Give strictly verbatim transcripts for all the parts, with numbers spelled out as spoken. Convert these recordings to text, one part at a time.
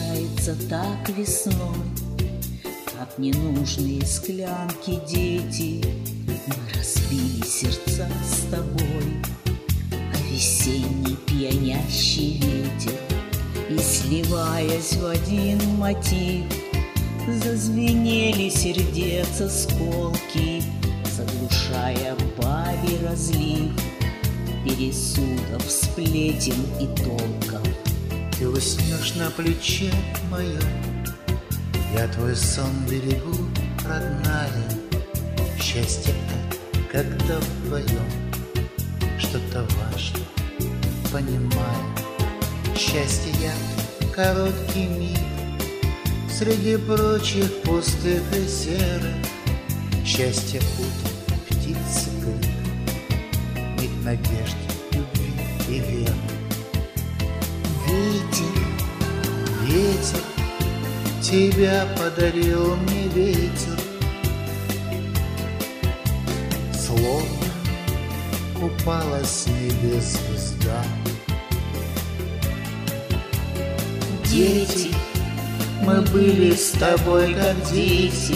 кончается так весной, как ненужные склянки, дети. Мы разбили сердца с тобой, а весенний пьянящий ветер, и, сливаясь в один мотив, зазвенели сердец осколки, заглушая бабий разлив пересудов, сплетен и толков. Ты уснешь на плече моем, я твой сон берегу, родная. Счастье это, когда вдвоем что-то важно понимаем. Счастье я короткий миг среди прочих пустых и серых. Счастье утром птицы крик, миг надежды, любви и веры. Ветер, ветер, тебя подарил мне ветер, словно упала с небес звезда. дети, Мы были с тобой как дети,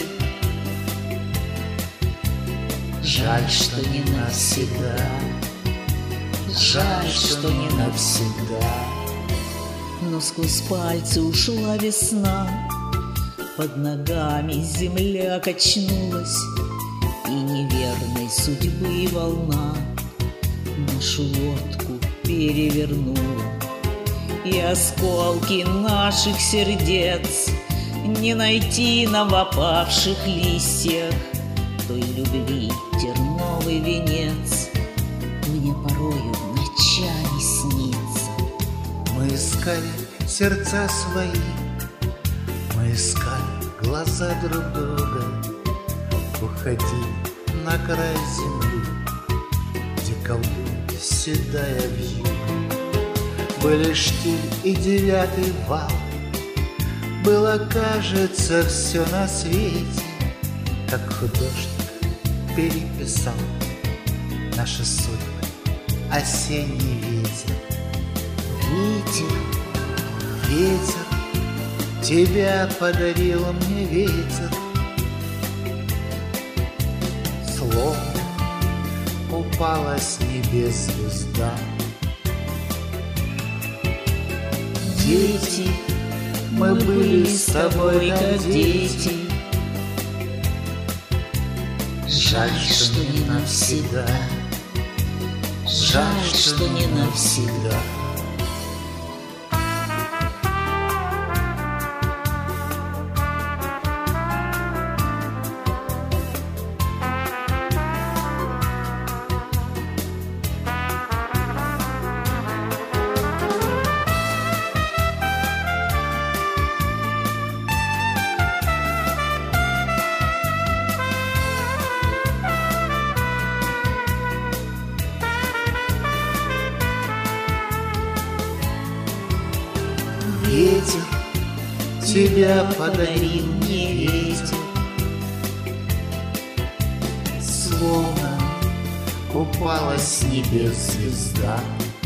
жаль, что не навсегда, жаль, что не навсегда. Но сквозь пальцы ушла весна, под ногами земля качнулась, и неверной судьбы волна нашу лодку перевернула. И осколки наших сердец не найти нам в опавших листьях той любви терновый венец мне порою ночами снится. мы искали сердца свои, мы искали глаза друг друга, уходили на край земли, где колдует седая вьюга. Были штиль и девятый вал, было, кажется, все на свете, как художник переписал наши судьбы осенний ветер. Ветер, Ветер, тебя подарил мне ветер, словно упала с небес звезда. дети, Мы были с тобой как дети, жаль, что не навсегда, жаль, что не навсегда. Ветер, тебя подарил мне ветер, словно упала с небес звезда.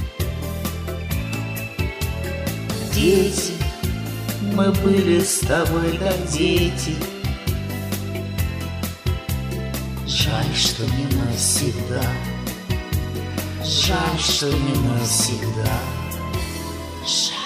Дети, мы были с тобой как дети, Жаль, что не навсегда, жаль, что не навсегда. жаль.